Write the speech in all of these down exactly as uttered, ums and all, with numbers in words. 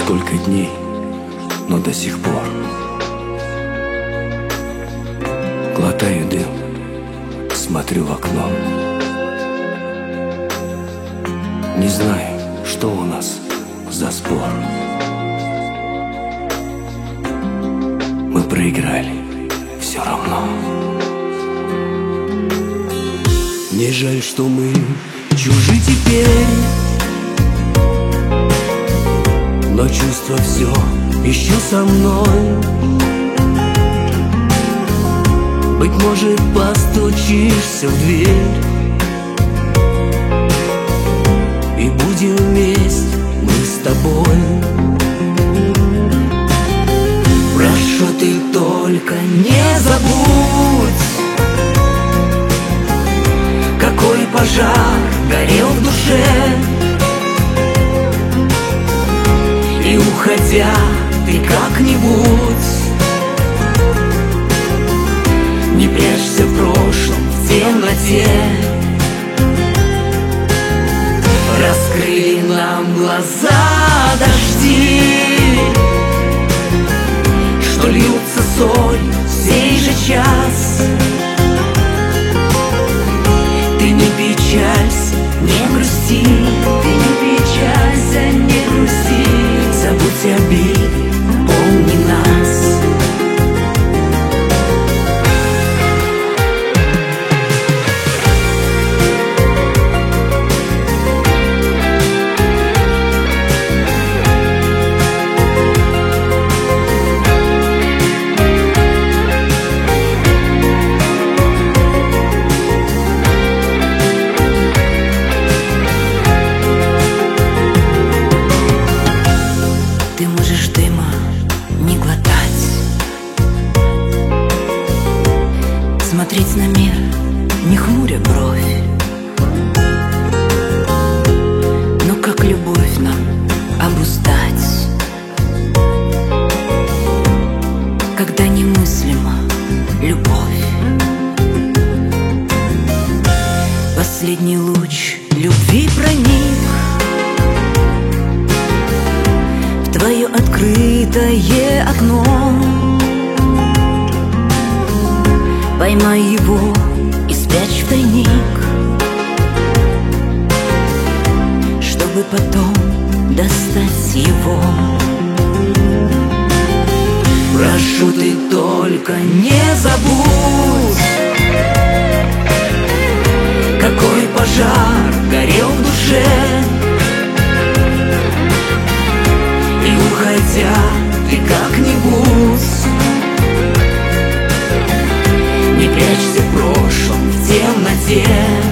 Сколько дней, но до сих пор глотаю дым, смотрю в окно. Не знаю, что у нас за спор. Мы проиграли все равно. Мне жаль, что мы чужи теперь, но чувство все еще со мной. Быть может, постучишься в дверь, и будем вместе мы с тобой. Прошу, ты только не забудь, какой пожар горел в душе. И уходя, ты как-нибудь не прячься в прошлом, в темноте. Раскрыли нам глаза дожди, что льются солью в сей же час. Ты не печалься, не грусти, ты не печалься, не грусти. Забудь обиды, помни нас. Смотреть на мир, не хмуря бровь. Но как любовь нам обуздать, когда немыслима любовь? Последний луч любви проник в твое открытое окно. Поймай его и спрячь в тайник, чтобы потом достать его. Прошу, ты только не забудь, какой пожар горел в душе. И уходя, ты как-нибудь не прячься в прошлом, в темноте.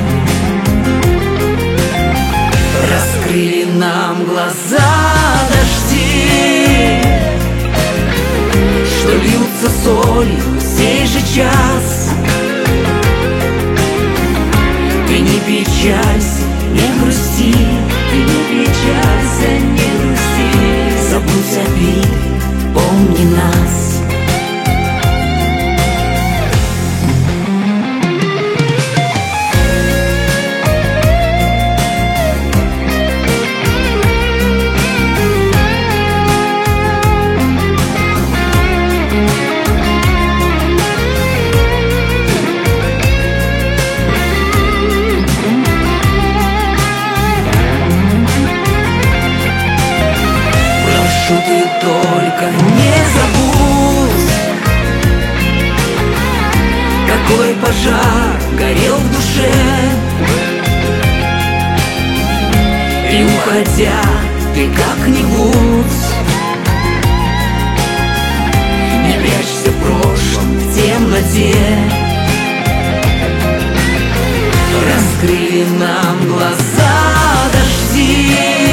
Раскрыли нам глаза дожди, что льются солью в сей же час. Ты не печалься, не грусти, ты не печалься, не грусти. Забудь обиды, помни нас. Прошу, ты только не забудь, какой пожар горел в душе. И уходя, ты как-нибудь не прячься в прошлом, в темноте. Раскрыли нам глаза дожди,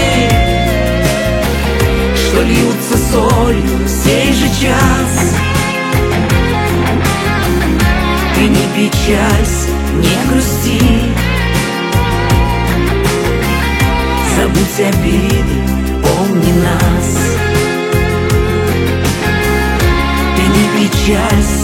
что льются солью в сей же час. Ты не печалься, не грусти, забудь обиды, помни нас. Ты не печалься,